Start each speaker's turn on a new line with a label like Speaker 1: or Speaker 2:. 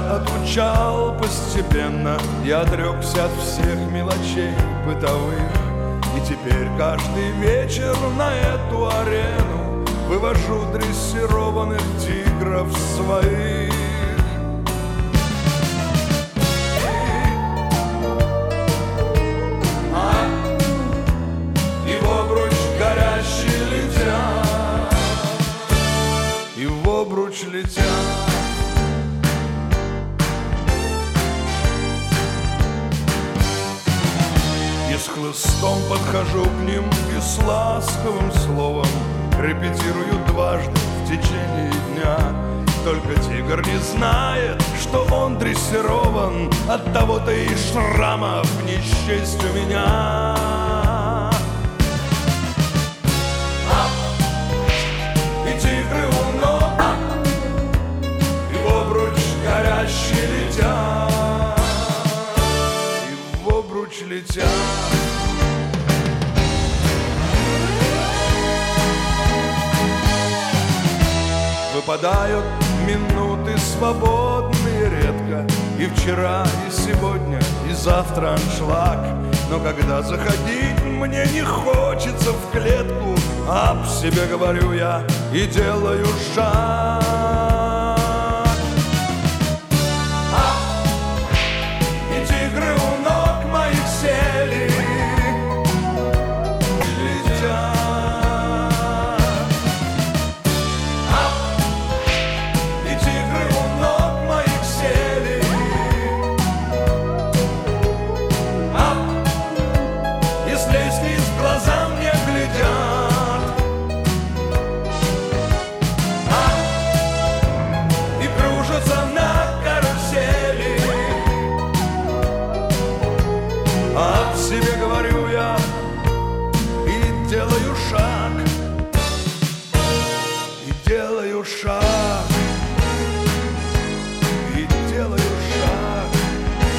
Speaker 1: отучал постепенно, я отрекся от всех мелочей бытовых. И теперь каждый вечер на эту арену вывожу дрессированных тигров своих. И в обруч горящий летят, и в обруч летят. С хлыстом подхожу к ним и с ласковым словом репетирую дважды в течение дня. Только тигр не знает, что он дрессирован, от того-то и шрамов не счесть у меня. И тигры у ног, и в обруч горящий летят, и в обруч летят. Выпадают минуты свободные редко, и вчера, и сегодня, и завтра аншлаг. Но когда заходить мне не хочется в клетку, об себе говорю я и делаю шаг. И тигры у ног моих сели, себе говорю я и делаю шаг, и делаю шаг.